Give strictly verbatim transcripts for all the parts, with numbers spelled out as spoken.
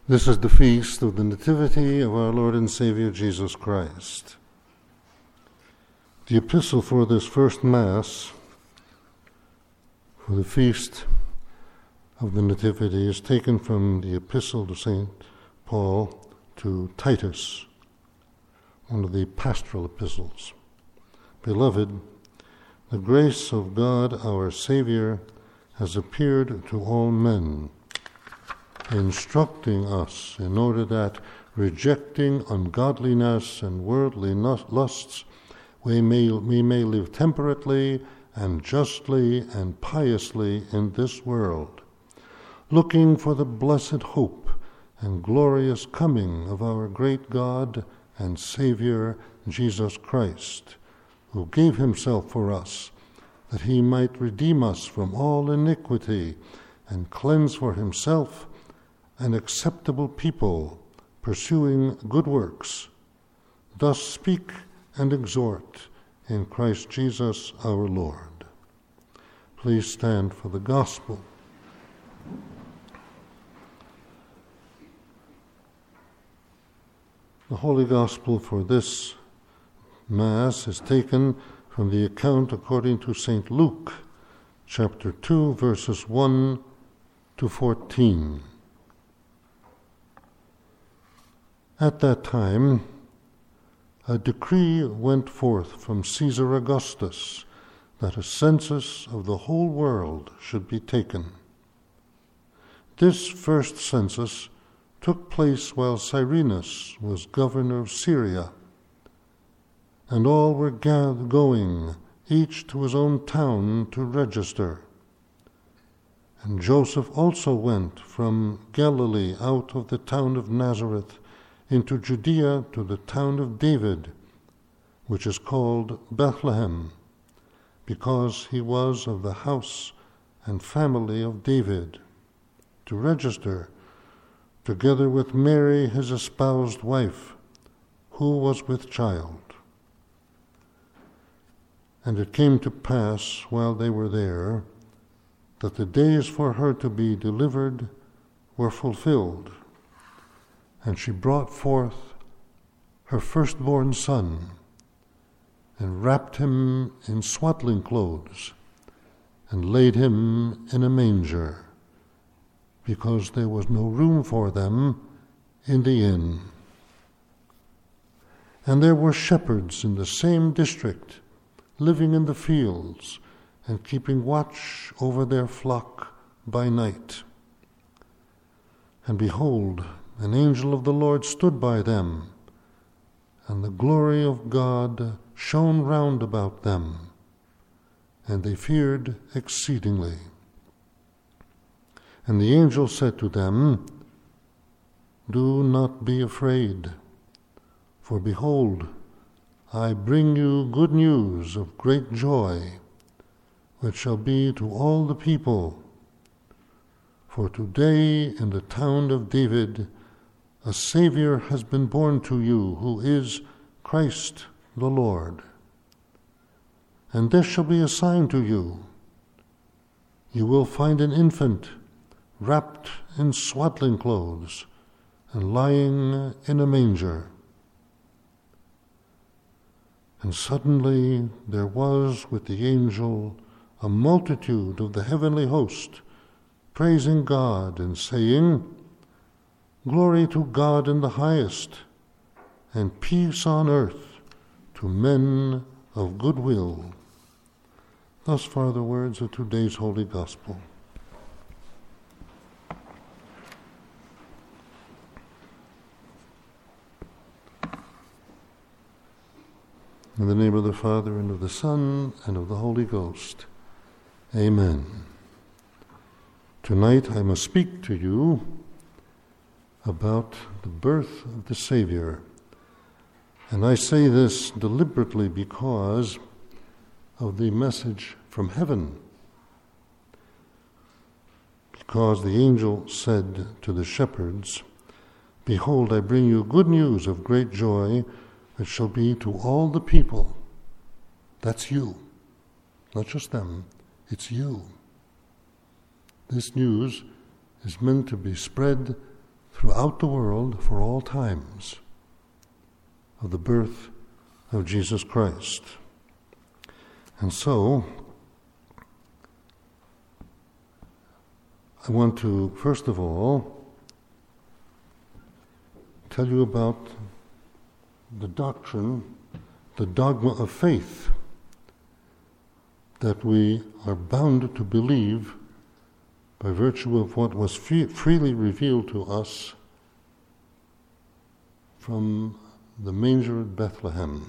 This is the feast of the Nativity of our Lord and Savior Jesus Christ. The epistle for this first Mass, for the feast of the Nativity, is taken from the epistle to Saint Paul to Titus, one of the pastoral epistles. Beloved, the grace of God our Savior has appeared to all men, instructing us in order that, rejecting ungodliness and worldly lusts, we may, we may live temperately and justly and piously in this world, looking for the blessed hope and glorious coming of our great God and Savior, Jesus Christ, who gave himself for us, that he might redeem us from all iniquity and cleanse for himself an acceptable people, pursuing good works. Thus speak and exhort in Christ Jesus our Lord. Please stand for the Gospel. The Holy Gospel for this Mass is taken from the account according to Saint Luke, chapter two, verses one to fourteen. At that time, a decree went forth from Caesar Augustus that a census of the whole world should be taken. This first census took place while Cyrenius was governor of Syria, and all were gathered going, each to his own town, to register. And Joseph also went from Galilee out of the town of Nazareth into Judea to the town of David, which is called Bethlehem, because he was of the house and family of David, to register, together with Mary his espoused wife, who was with child. And it came to pass, while they were there, that the days for her to be delivered were fulfilled. And she brought forth her firstborn son, and wrapped him in swaddling clothes, and laid him in a manger, because there was no room for them in the inn. And there were shepherds in the same district, living in the fields, and keeping watch over their flock by night. And behold, an angel of the Lord stood by them, and the glory of God shone round about them, and they feared exceedingly. And the angel said to them, "Do not be afraid, for behold, I bring you good news of great joy, which shall be to all the people. For today in the town of David a Savior has been born to you, who is Christ the Lord. And this shall be a sign to you. You will find an infant wrapped in swaddling clothes and lying in a manger." And suddenly there was with the angel a multitude of the heavenly host, praising God and saying, "Glory to God in the highest, and peace on earth to men of good will." Thus far the words of today's Holy Gospel. In the name of the Father, and of the Son, and of the Holy Ghost. Amen. Tonight I must speak to you about the birth of the Savior. And I say this deliberately because of the message from heaven. Because the angel said to the shepherds, "Behold, I bring you good news of great joy, which shall be to all the people." That's you, not just them, it's you. This news is meant to be spread throughout the world for all times of the birth of Jesus Christ. And so, I want to, first of all, tell you about the doctrine, the dogma of faith that we are bound to believe by virtue of what was free, freely revealed to us from the manger at Bethlehem.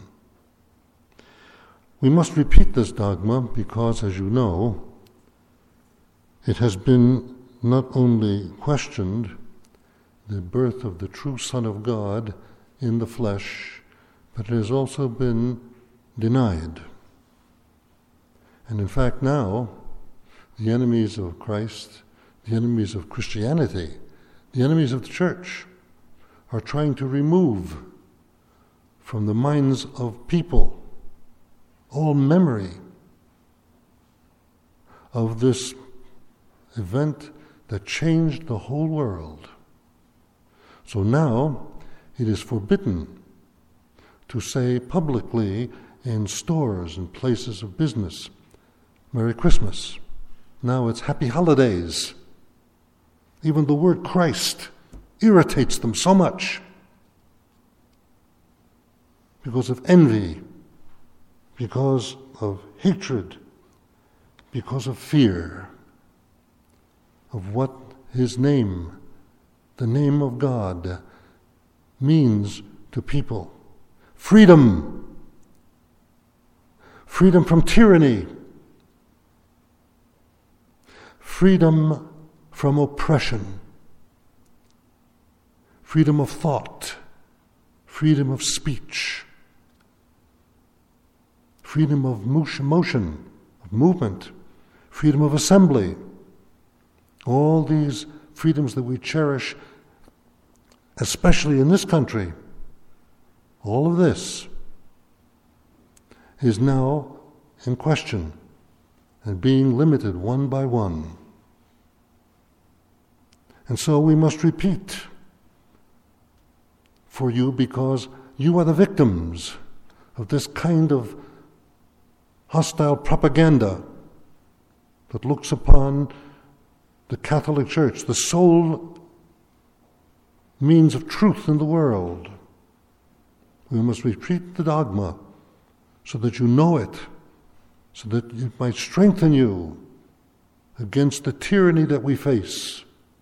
We must repeat this dogma because, as you know, it has been not only questioned, the birth of the true Son of God in the flesh, but it has also been denied. And in fact now, the enemies of Christ, the enemies of Christianity, the enemies of the church, are trying to remove from the minds of people all memory of this event that changed the whole world. So now it is forbidden to say publicly in stores and places of business, Merry Christmas. Now it's Happy Holidays. Even the word Christ irritates them so much because of envy, because of hatred, because of fear of what his name, the name of God, means to people. Freedom. Freedom from tyranny. Freedom from oppression. Freedom of thought. Freedom of speech. Freedom of motion, of movement. Freedom of assembly. All these freedoms that we cherish, especially in this country, all of this is now in question and being limited one by one. And so we must repeat for you, because you are the victims of this kind of hostile propaganda that looks upon the Catholic Church, the sole means of truth in the world. We must repeat the dogma so that you know it, so that it might strengthen you against the tyranny that we face.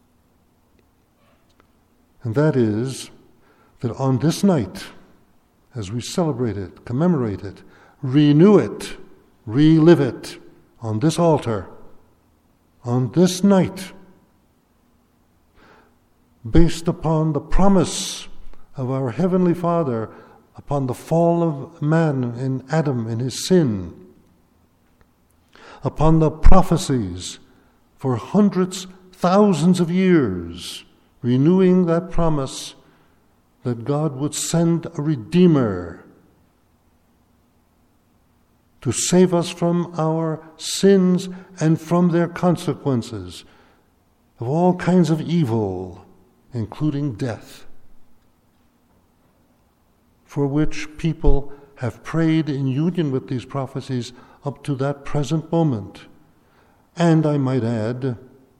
And that is that on this night, as we celebrate it, commemorate it, renew it, relive it on this altar, on this night, based upon the promise of our Heavenly Father, upon the fall of man in Adam in his sin, upon the prophecies for hundreds, thousands of years, renewing that promise that God would send a Redeemer to save us from our sins and from their consequences of all kinds of evil, including death, for which people have prayed in union with these prophecies up to that present moment. And I might add,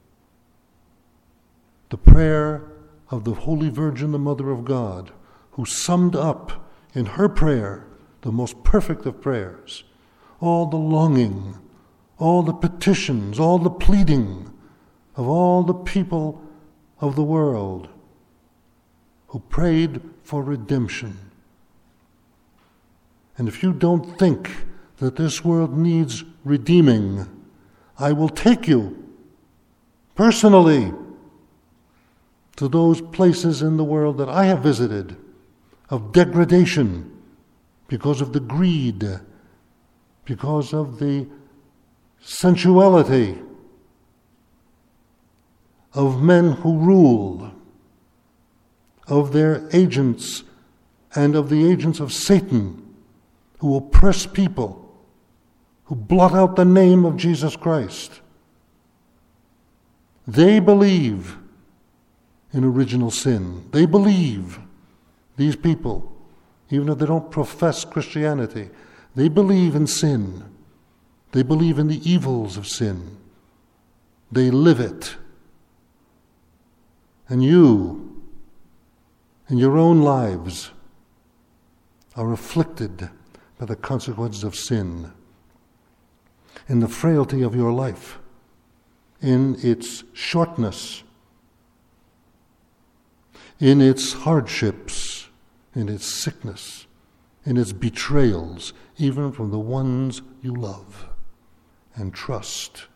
the prayer of the Holy Virgin, the Mother of God, who summed up in her prayer, the most perfect of prayers, all the longing, all the petitions, all the pleading of all the people of the world who prayed for redemption. And if you don't think that this world needs redeeming, I will take you personally to those places in the world that I have visited of degradation because of the greed, because of the sensuality of men who rule, of their agents and of the agents of Satan who oppress people, who blot out the name of Jesus Christ. They believe in original sin. They believe, these people, even if they don't profess Christianity, they believe in sin. They believe in the evils of sin. They live it. And you, in your own lives, are afflicted by the consequences of sin. In the frailty of your life, in its shortness, in its hardships, in its sickness, in its betrayals, even from the ones you love and trust.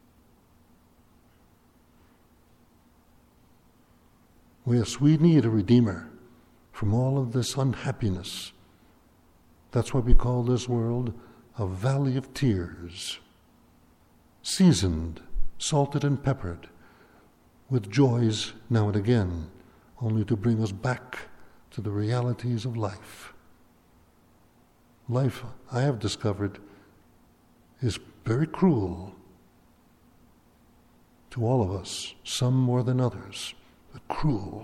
Yes, we need a Redeemer from all of this unhappiness. That's why we call this world a valley of tears, seasoned, salted and peppered, with joys now and again, only to bring us back to the realities of life. Life, I have discovered, is very cruel to all of us, some more than others, but cruel.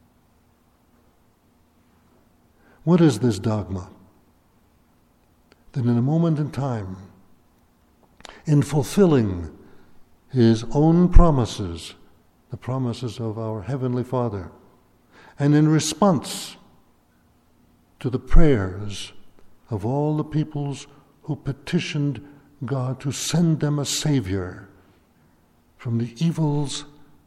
What is this dogma? That in a moment in time, in fulfilling his own promises, the promises of our Heavenly Father, and in response to the prayers of all the peoples who petitioned God to send them a Savior from the evils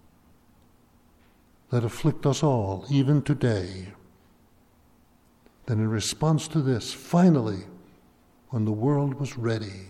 that afflict us all, even today, then in response to this, finally, when the world was ready,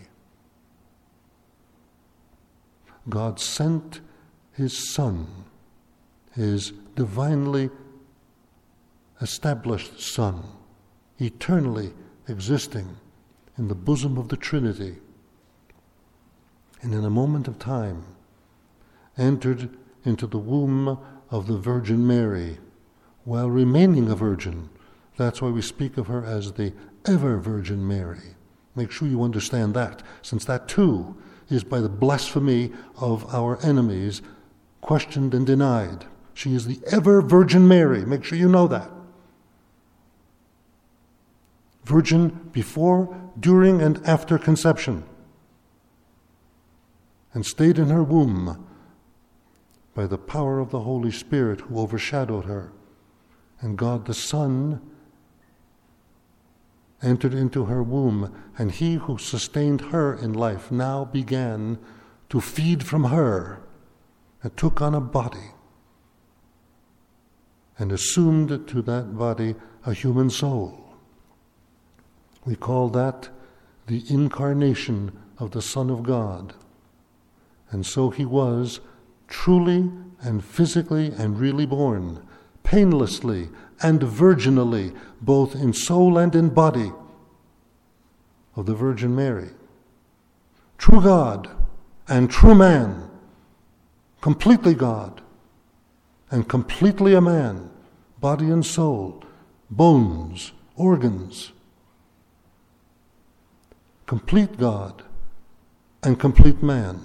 God sent his Son, his divinely established Son, eternally existing in the bosom of the Trinity, and in a moment of time entered into the womb of the Virgin Mary while remaining a virgin. That's why we speak of her as the ever Virgin Mary. Make sure you understand that, since that too is by the blasphemy of our enemies questioned and denied. She is the ever Virgin Mary. Make sure you know that. Virgin before, during, and after conception. And stayed in her womb by the power of the Holy Spirit who overshadowed her. And God the Son entered into her womb, and he who sustained her in life now began to feed from her and took on a body and assumed to that body a human soul. We call that the incarnation of the Son of God. And so he was truly and physically and really born, painlessly and virginally, both in soul and in body, of the Virgin Mary. True God and true man, completely God and completely a man, body and soul, bones, organs. Complete God and complete man.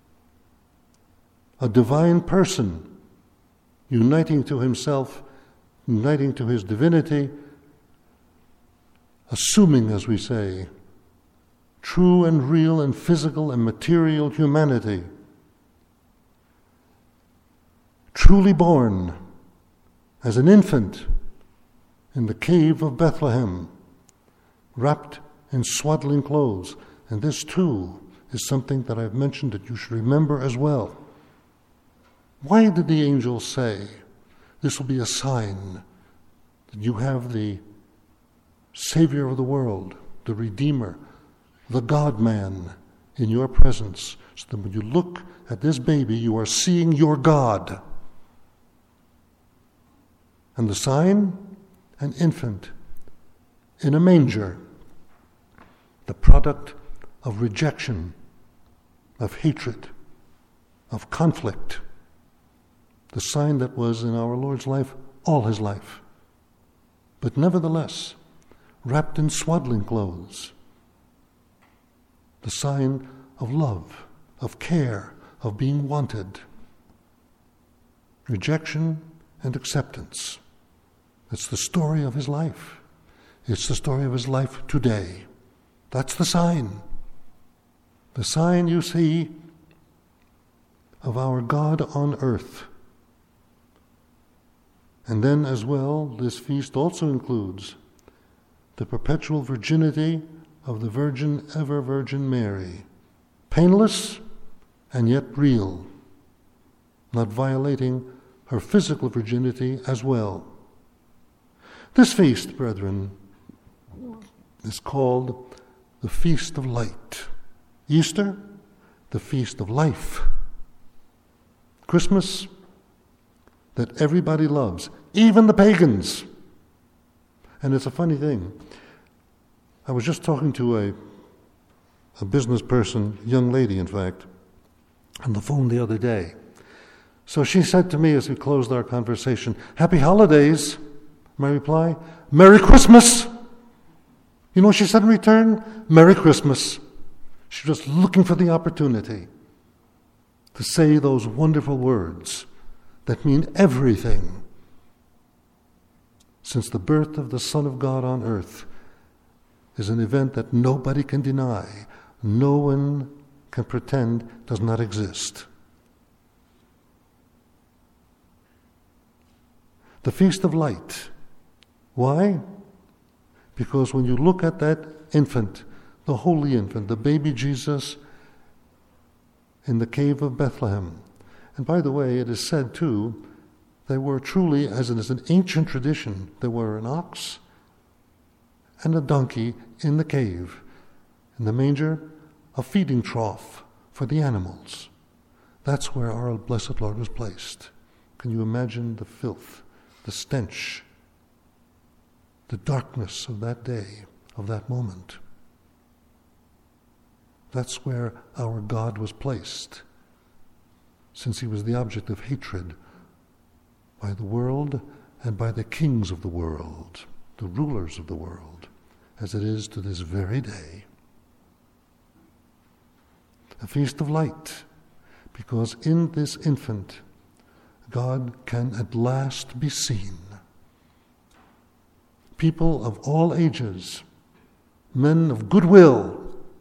A divine person uniting to himself, uniting to his divinity, assuming, as we say, true and real and physical and material humanity. Truly born as an infant in the cave of Bethlehem, wrapped in swaddling clothes. And this too is something that I've mentioned that you should remember as well. Why did the angel say, this will be a sign that you have the Savior of the world, the Redeemer, the God-man in your presence, so that when you look at this baby, you are seeing your God. And the sign, an infant in a manger, the product of rejection, of hatred, of conflict, the sign that was in our Lord's life all his life, but nevertheless wrapped in swaddling clothes, the sign of love, of care, of being wanted. Rejection and acceptance. It's the story of his life. It's the story of his life today. That's the sign. The sign you see of our God on earth. And then as well, this feast also includes the perpetual virginity of the Virgin, ever Virgin Mary. Painless and yet real, not violating her physical virginity as well. This feast, brethren, is called the Feast of Light. Easter, the Feast of Life. Christmas, that everybody loves, even the pagans. And it's a funny thing. I was just talking to a, a business person, young lady in fact, on the phone the other day. So she said to me as we closed our conversation, "Happy holidays." My reply, "Merry Christmas." You know what she said in return? "Merry Christmas." She was looking for the opportunity to say those wonderful words that mean everything. Since the birth of the Son of God on earth is an event that nobody can deny, no one can pretend does not exist. The Feast of Light. Why? Because when you look at that infant, the holy infant, the baby Jesus in the cave of Bethlehem, and by the way, it is said too, they were truly, as it is an ancient tradition, there were an ox and a donkey in the cave. In the manger, a feeding trough for the animals. That's where our blessed Lord was placed. Can you imagine the filth, the stench, the darkness of that day, of that moment? That's where our God was placed, since he was the object of hatred by the world and by the kings of the world, the rulers of the world, as it is to this very day. A feast of light, because in this infant, God can at last be seen. People of all ages, men of goodwill,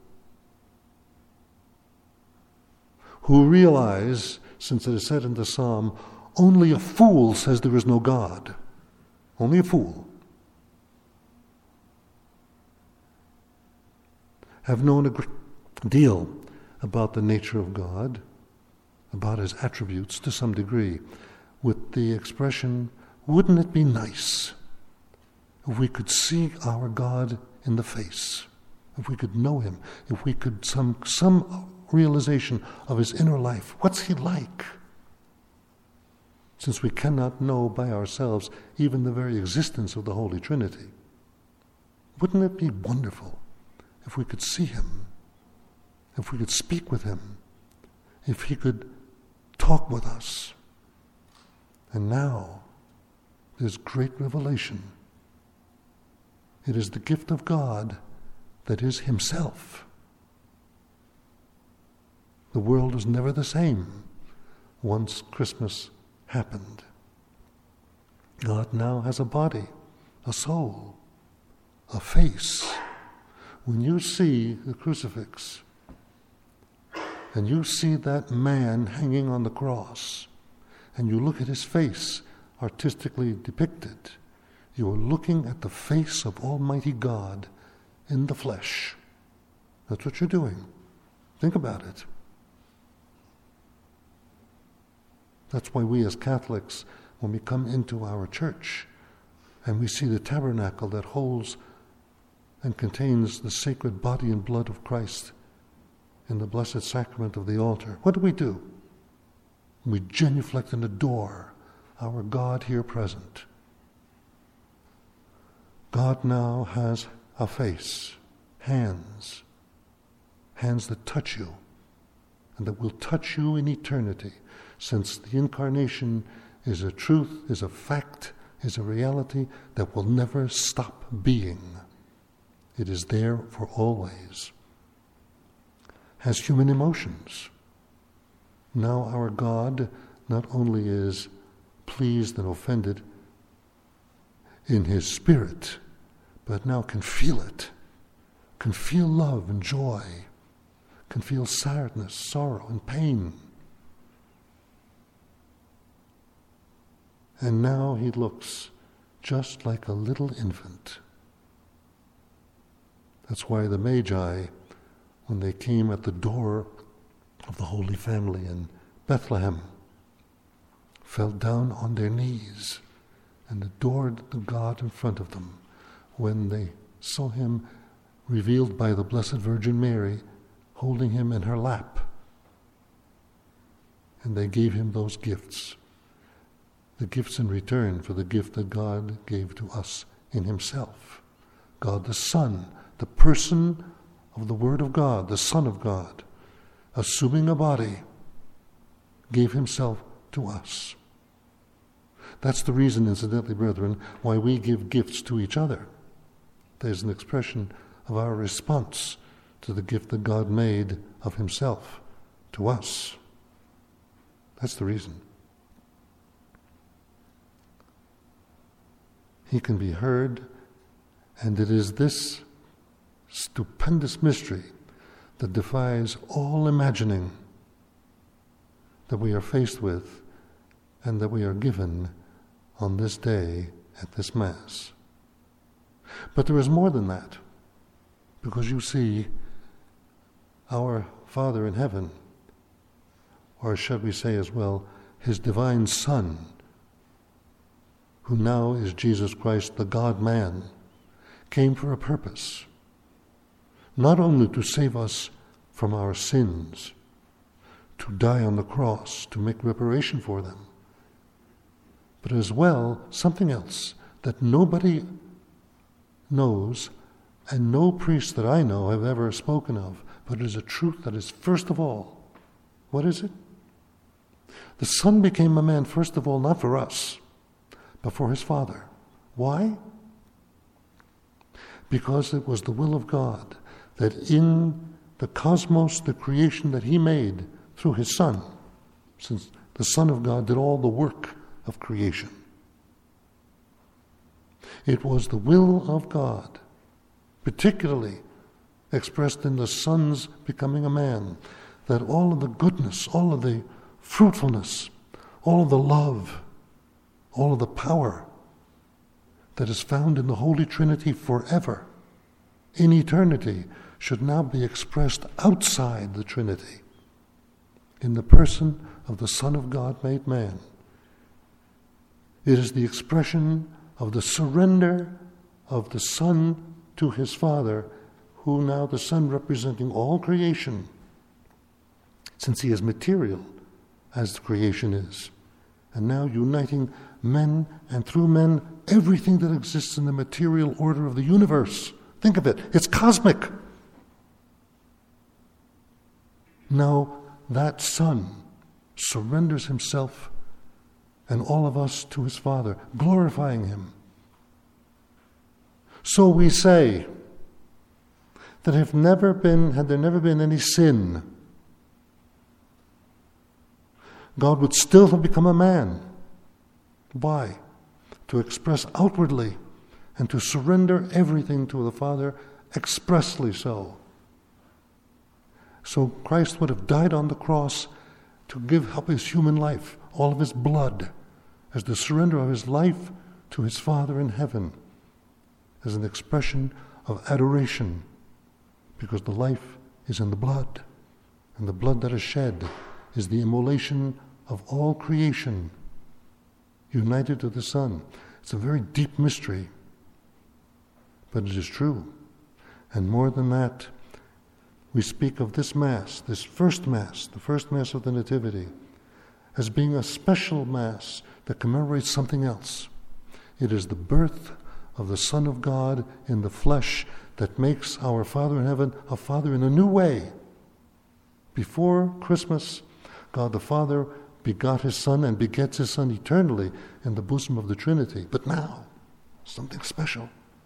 who realize, since it is said in the psalm, only a fool says there is no God. Only a fool. Have known a great deal about the nature of God, about his attributes to some degree, with the expression, wouldn't it be nice if we could see our God in the face, if we could know him, if we could some some realization of his inner life. What's he like? Since we cannot know by ourselves even the very existence of the Holy Trinity. Wouldn't it be wonderful if we could see him, if we could speak with him, if he could talk with us? And now, this great revelation. It is the gift of God that is himself. The world was never the same once Christmas happened. God now has a body, a soul, a face. When you see the crucifix and you see that man hanging on the cross and you look at his face artistically depicted, you are looking at the face of Almighty God in the flesh. That's what you're doing. Think about it. That's why we as Catholics, when we come into our church and we see the tabernacle that holds and contains the sacred body and blood of Christ in the blessed sacrament of the altar, what do we do? We genuflect and adore our God here present. God now has a face, hands, hands that touch you and that will touch you in eternity, since the incarnation is a truth, is a fact, is a reality that will never stop being. It is there for always. Has human emotions. Now our God not only is pleased and offended in his spirit, but now can feel it, can feel love and joy, can feel sadness, sorrow, and pain. And now he looks just like a little infant. That's why the Magi, when they came at the door of the Holy Family in Bethlehem, fell down on their knees and adored the God in front of them when they saw him revealed by the Blessed Virgin Mary holding him in her lap. And they gave him those gifts, the gifts in return for the gift that God gave to us in himself. God the Son, the person of the Word of God, the Son of God, assuming a body, gave himself to us. That's the reason, incidentally, brethren, why we give gifts to each other. There's an expression of our response to the gift that God made of himself to us. That's the reason. He can be heard, and it is this stupendous mystery that defies all imagining that we are faced with and that we are given on this day at this Mass. But there is more than that, because you see, our Father in heaven, or should we say as well, his divine Son, who now is Jesus Christ, the God-man, came for a purpose, not only to save us from our sins, to die on the cross, to make reparation for them, but as well something else that nobody knows and no priest that I know have ever spoken of, but it is a truth that is first of all. What is it? The Son became a man first of all, not for us, but for his Father. Why? Because it was the will of God that in the cosmos, the creation that he made through his Son, since the Son of God did all the work of creation, it was the will of God, particularly expressed in the Son's becoming a man, that all of the goodness, all of the fruitfulness, all of the love, all of the power that is found in the Holy Trinity forever, in eternity, should now be expressed outside the Trinity, in the person of the Son of God made man. It is the expression of the surrender of the Son to his Father, who now the Son representing all creation, since he is material as the creation is, and now uniting men and through men everything that exists in the material order of the universe. Think of it, it's cosmic. Now that Son surrenders himself and all of us to his Father, glorifying him. So we say that if never been, had there never been any sin, God would still have become a man. Why? To express outwardly and to surrender everything to the Father expressly so. So Christ would have died on the cross to give up his human life, all of his blood, as the surrender of his life to his Father in heaven, as an expression of adoration, because the life is in the blood, and the blood that is shed is the immolation of all creation, united to the Son. It's a very deep mystery, but it is true. And more than that, we speak of this Mass, this first Mass, the first Mass of the Nativity, as being a special Mass that commemorates something else. It is the birth of the Son of God in the flesh that makes our Father in heaven a Father in a new way. Before Christmas, God the Father begot his Son and begets his Son eternally in the bosom of the Trinity. But now, something special.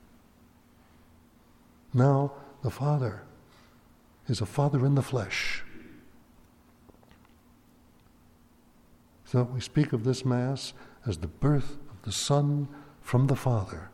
Now the Father is a Father in the flesh. So we speak of this Mass as the birth of the Son from the Father.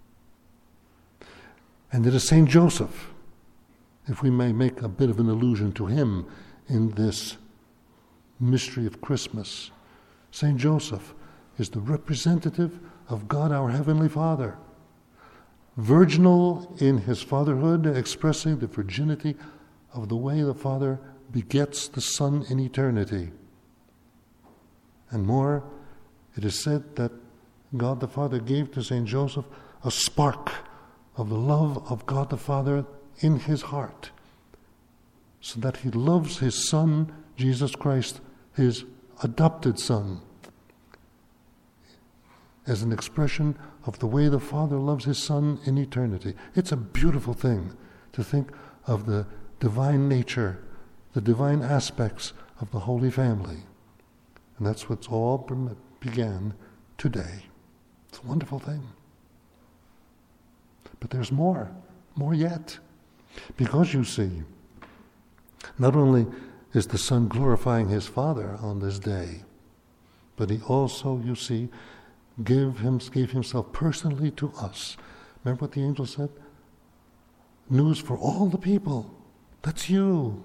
And it is Saint Joseph, if we may make a bit of an allusion to him in this mystery of Christmas. Saint Joseph is the representative of God our Heavenly Father, virginal in his fatherhood, expressing the virginity of the way the Father begets the Son in eternity. And more, it is said that God the Father gave to Saint Joseph a spark of the love of God the Father in his heart, so that he loves his Son, Jesus Christ, his adopted Son, as an expression of the way the Father loves his Son in eternity. It's a beautiful thing to think of the divine nature, the divine aspects of the Holy Family. And that's what's all began today. It's a wonderful thing. But there's more, more yet. Because you see, not only is the Son glorifying his Father on this day, but he also, you see, gave, him, gave himself personally to us. Remember what the angel said? News for all the people. That's you.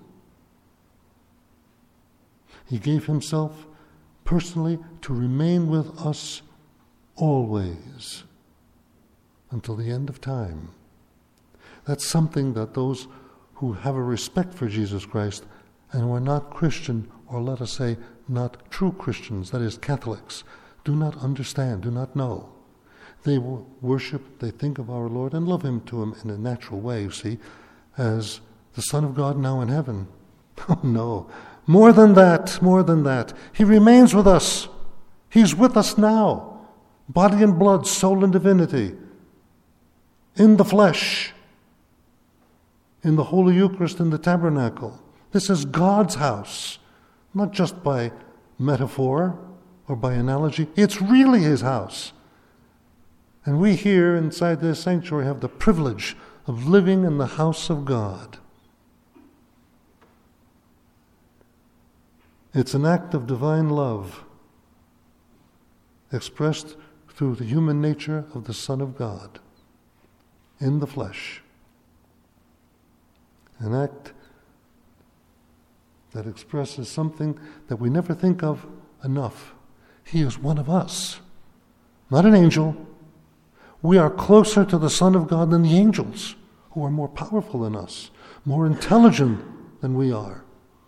He gave himself personally to remain with us always until the end of time. That's something that those who have a respect for Jesus Christ and who are not Christian, or let us say not true Christians, that is Catholics, do not understand, do not know. They worship, they think of our Lord and love him to him in a natural way, you see, as the Son of God now in heaven. Oh no, more than that, more than that. He remains with us. He's with us now, body and blood, soul and divinity, in the flesh, in the Holy Eucharist, in the tabernacle. This is God's house, not just by metaphor or by analogy. It's really his house. And we here inside this sanctuary have the privilege of living in the house of God. It's an act of divine love expressed through the human nature of the Son of God in the flesh. An act that expresses something that we never think of enough. He is one of us, not an angel. We are closer to the Son of God than the angels, who are more powerful than us, more intelligent than we are,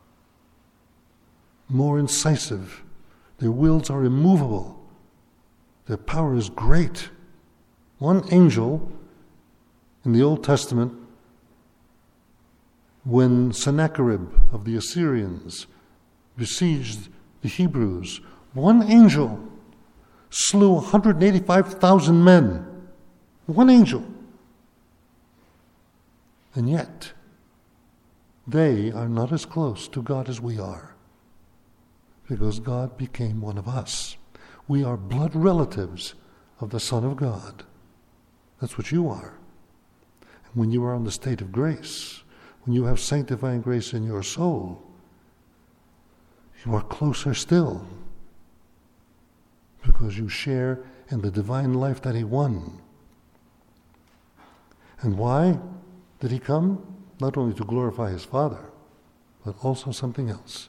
more incisive. Their wills are immovable. Their power is great. One angel in the Old Testament, when Sennacherib of the Assyrians besieged the Hebrews, one angel slew one hundred eighty-five thousand men. One angel. And yet, they are not as close to God as we are, because God became one of us. We are blood relatives of the Son of God. That's what you are. And when you are in the state of grace, when you have sanctifying grace in your soul, you are closer still, because you share in the divine life that he won. And why did he come? Not only to glorify his Father, but also something else.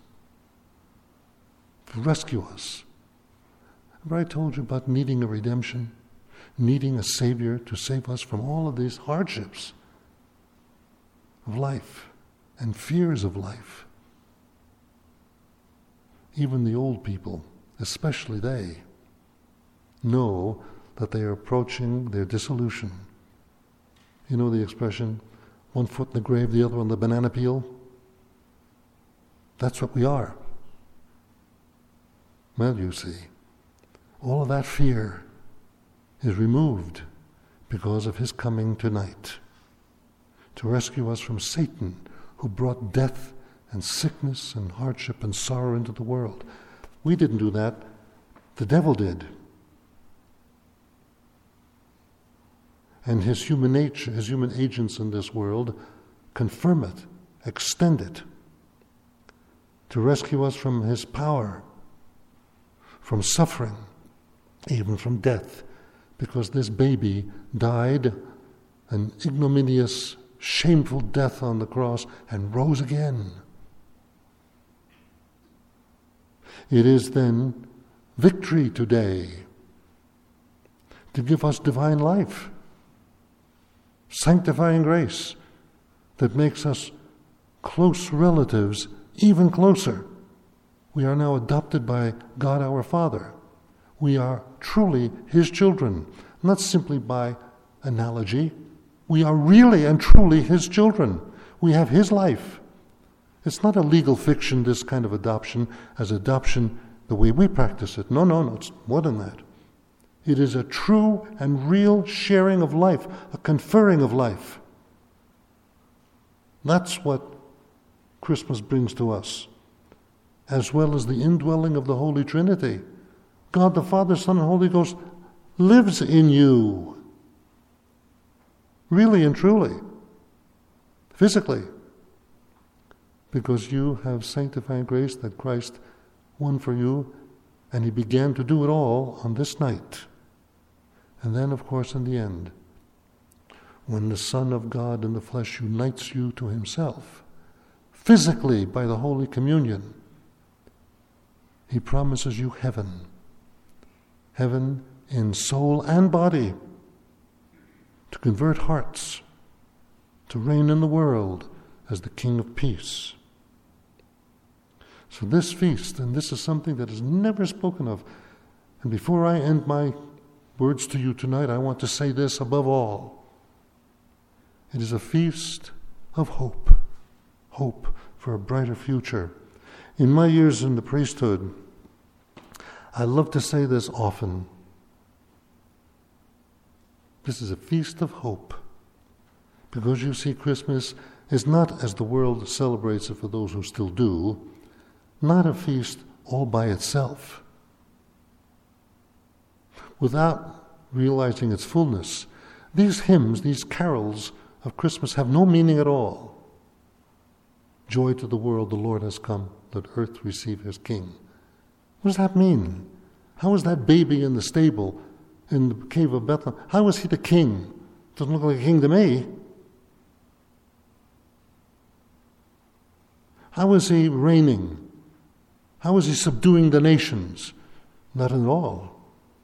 To rescue us. Remember I told you about needing a redemption, needing a Savior to save us from all of these hardships of life and fears of life. Even the old people, especially they, know that they are approaching their dissolution. You know the expression, one foot in the grave, the other on the banana peel? That's what we are. Well, you see, all of that fear is removed because of his coming tonight to rescue us from Satan, who brought death and sickness and hardship and sorrow into the world. We didn't do that. The devil did. And his human nature, his human agents in this world confirm it, extend it, to rescue us from his power, from suffering, even from death, because this baby died an ignominious, shameful death on the cross and rose again. It is then victory today to give us divine life, sanctifying grace that makes us close relatives, even closer. We are now adopted by God our Father. We are truly His children, not simply by analogy. We are really and truly His children. We have His life. It's not a legal fiction, this kind of adoption, as adoption the way we practice it. No, no, no, it's more than that. It is a true and real sharing of life, a conferring of life. That's what Christmas brings to us, as well as the indwelling of the Holy Trinity. God the Father, Son, and Holy Ghost lives in you, really and truly, physically, because you have sanctifying grace that Christ won for you, and He began to do it all on this night. And then, of course, in the end, when the Son of God in the flesh unites you to Himself, physically by the Holy Communion, He promises you heaven. Heaven in soul and body, to convert hearts, to reign in the world as the King of Peace. So this feast, and this is something that is never spoken of, and before I end my words to you tonight, I want to say this above all. It is a feast of hope, hope for a brighter future. In my years in the priesthood, I love to say this often. This is a feast of hope, because you see, Christmas is not, as the world celebrates it for those who still do, not a feast all by itself. Without realizing its fullness, these hymns, these carols of Christmas have no meaning at all. Joy to the world, the Lord has come, let earth receive His King. What does that mean? How is that baby in the stable in the cave of Bethlehem, how is he the king? Doesn't look like a king to me. How is he reigning? How is he subduing the nations? Not at all.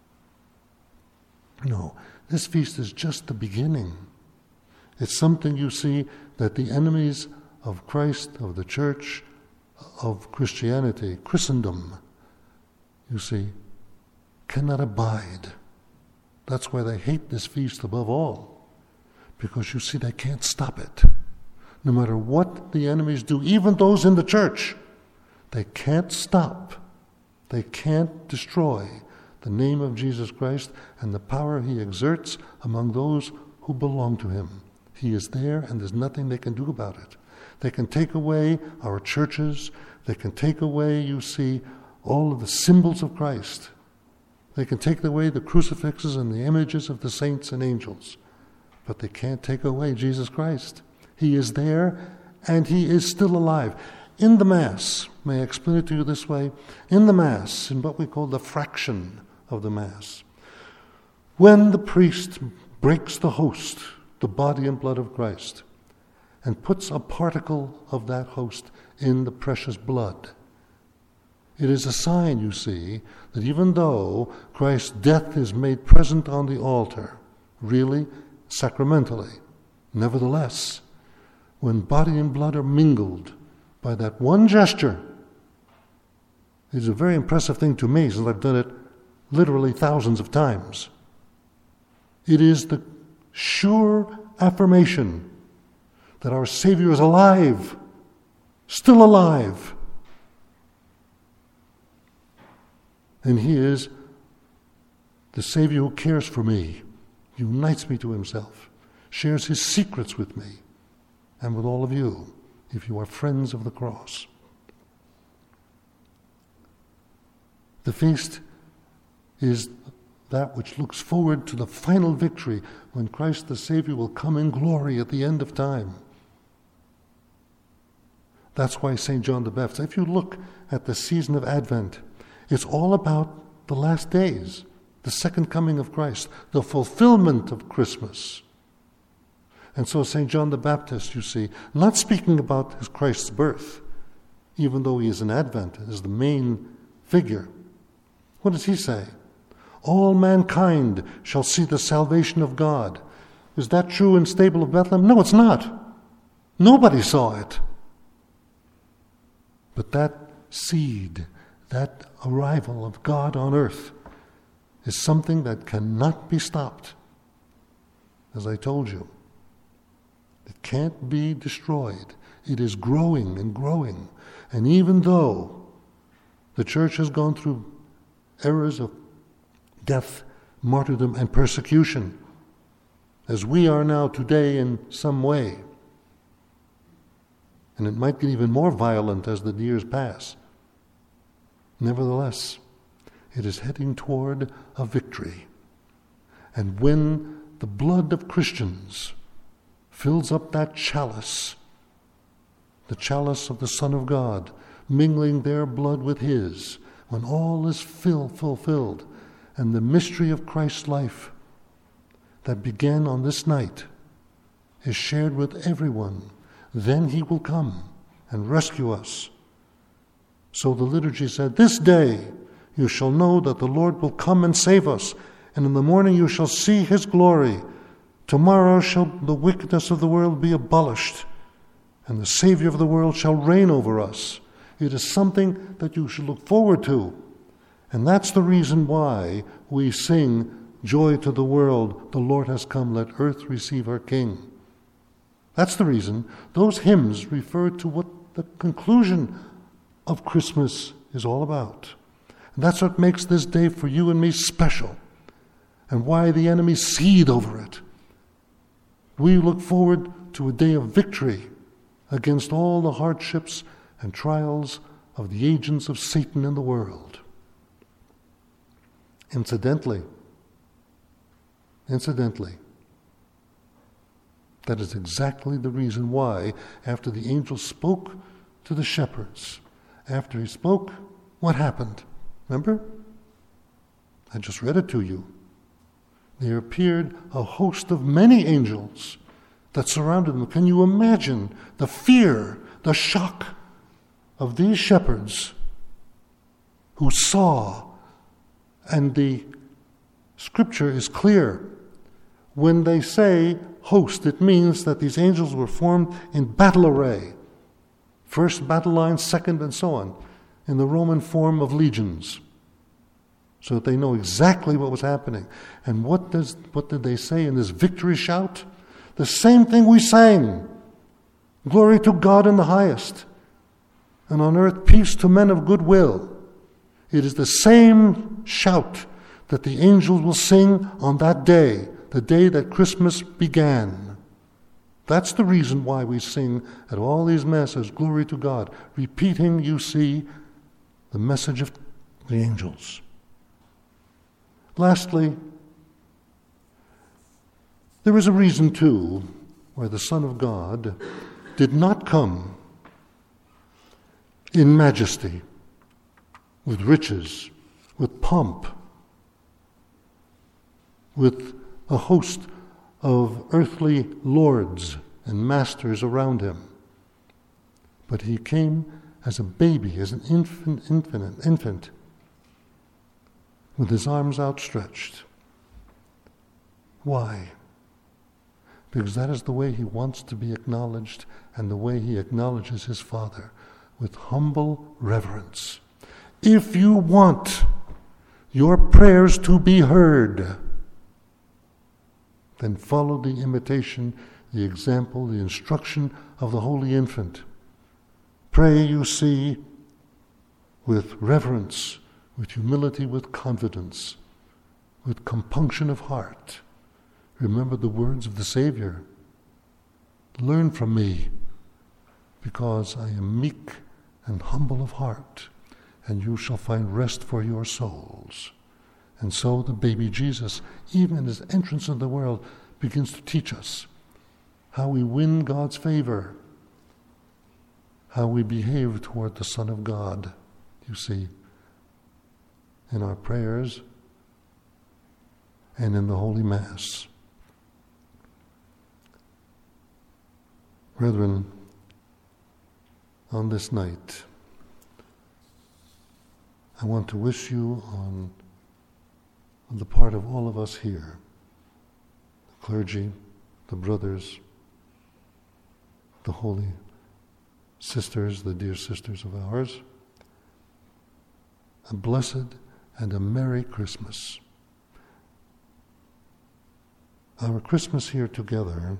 No, this feast is just the beginning. It's something, you see, that the enemies of Christ, of the church, of Christianity, Christendom, you see, cannot abide. That's why they hate this feast above all, because you see, they can't stop it. No matter what the enemies do, even those in the church, they can't stop. They can't destroy the name of Jesus Christ and the power He exerts among those who belong to Him. He is there, and there's nothing they can do about it. They can take away our churches. They can take away, you see, all of the symbols of Christ. They can take away the crucifixes and the images of the saints and angels. But they can't take away Jesus Christ. He is there, and He is still alive. In the Mass, may I explain it to you this way? In the Mass, in what we call the fraction of the Mass, when the priest breaks the host, the body and blood of Christ, and puts a particle of that host in the precious blood, it is a sign, you see, that even though Christ's death is made present on the altar, really, sacramentally, nevertheless, when body and blood are mingled by that one gesture, it is a very impressive thing to me, since I've done it literally thousands of times. It is the sure affirmation that our Savior is alive, still alive. And He is the Savior who cares for me, unites me to Himself, shares His secrets with me and with all of you, if you are friends of the cross. The feast is that which looks forward to the final victory when Christ the Savior will come in glory at the end of time. That's why Saint John the Baptist, if you look at the season of Advent, it's all about the last days. the second coming of Christ, the fulfillment of Christmas. And so Saint John the Baptist, you see, not speaking about his Christ's birth, even though he is in Advent, is the main figure. What does he say? All mankind shall see the salvation of God. Is that true in stable of Bethlehem? No, it's not. Nobody saw it. But that seed, that arrival of God on earth, is something that cannot be stopped. As I told you, it can't be destroyed. It is growing and growing. And even though the church has gone through eras of death, martyrdom, and persecution, as we are now today in some way, and it might get even more violent as the years pass, nevertheless, it is heading toward a victory. And when the blood of Christians fills up that chalice, the chalice of the Son of God, mingling their blood with his, when all is fill, fulfilled, and the mystery of Christ's life that began on this night is shared with everyone, then he will come and rescue us. So the liturgy said, "This day you shall know that the Lord will come and save us, and in the morning you shall see his glory. Tomorrow shall the wickedness of the world be abolished, and the Savior of the world shall reign over us." It is something that you should look forward to. And that's the reason why we sing, "Joy to the world, the Lord has come, let earth receive her King." That's the reason. Those hymns refer to what the conclusion of Christmas is all about. And that's what makes this day for you and me special, and why the enemy seethe over it. We look forward to a day of victory against all the hardships and trials of the agents of Satan in the world. Incidentally, incidentally, that is exactly the reason why, after the angel spoke to the shepherds, after he spoke, what happened? Remember? I just read it to you. There appeared a host of many angels that surrounded them. Can you imagine the fear, the shock of these shepherds who saw? And the scripture is clear. When they say host, it means that these angels were formed in battle array. First battle line, second, and so on, in the Roman form of legions, so that they know exactly what was happening. And what does what did they say in this victory shout? The same thing we sang. Glory to God in the highest, and on earth peace to men of good will. It is the same shout that the angels will sing on that day, the day that Christmas began. That's the reason why we sing at all these masses, "Glory to God," repeating, you see, the message of the angels. Lastly, there is a reason, too, why the Son of God did not come in majesty, with riches, with pomp, with a host of earthly lords and masters around him. But he came as a baby, as an infant, infant, infant, with his arms outstretched. Why? Because that is the way he wants to be acknowledged, and the way he acknowledges his Father, with humble reverence. If you want your prayers to be heard, then follow the imitation, the example, the instruction of the Holy Infant. Pray, you see, with reverence, with humility, with confidence, with compunction of heart. Remember the words of the Savior. Learn from me, because I am meek and humble of heart, and you shall find rest for your souls. And so the baby Jesus, even in his entrance into the world, begins to teach us how we win God's favor, how we behave toward the Son of God, you see, in our prayers, and in the Holy Mass. Brethren, on this night, I want to wish you on, on the part of all of us here, the clergy, the brothers, the holy sisters, the dear sisters of ours, a blessed and a Merry Christmas. Our Christmas here together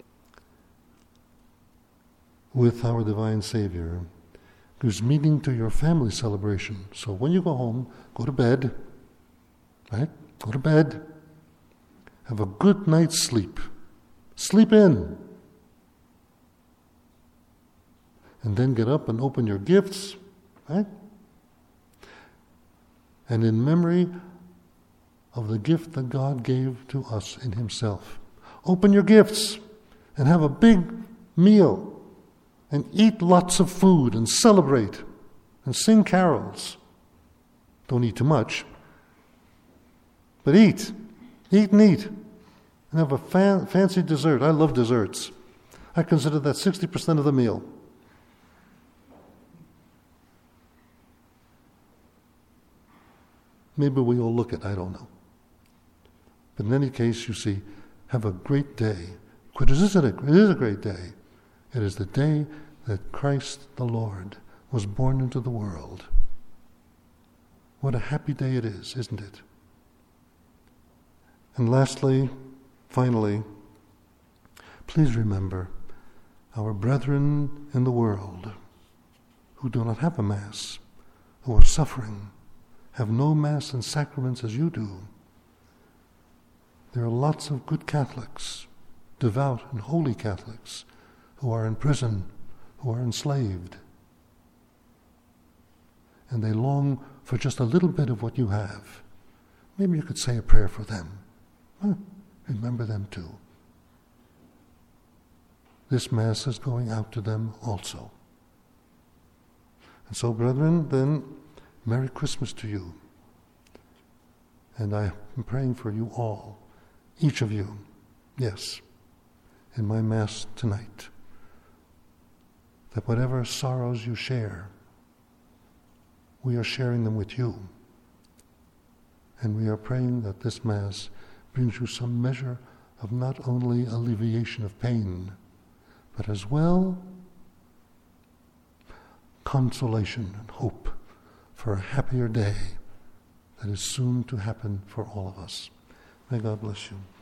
with our Divine Savior gives meaning to your family celebration. So when you go home, go to bed, right? Go to bed. Have a good night's sleep. Sleep in. And then get up and open your gifts, right? And in memory of the gift that God gave to us in Himself, open your gifts and have a big meal and eat lots of food and celebrate and sing carols. Don't eat too much, but eat. Eat and eat. And have a fan- fancy dessert. I love desserts. I consider that sixty percent of the meal. Maybe we all look it, I don't know. But in any case, you see, have a great day. It is a, it is a great day. It is the day that Christ the Lord was born into the world. What a happy day it is, isn't it? And lastly, finally, please remember our brethren in the world who do not have a Mass, who are suffering, have no Mass and sacraments as you do. There are lots of good Catholics, devout and holy Catholics, who are in prison, who are enslaved. And they long for just a little bit of what you have. Maybe you could say a prayer for them. Huh? Remember them too. This Mass is going out to them also. And so, brethren, then, Merry Christmas to you. And I am praying for you all, each of you, yes, in my Mass tonight, that whatever sorrows you share, we are sharing them with you. And we are praying that this Mass brings you some measure of not only alleviation of pain, but as well consolation and hope for a happier day that is soon to happen for all of us. May God bless you.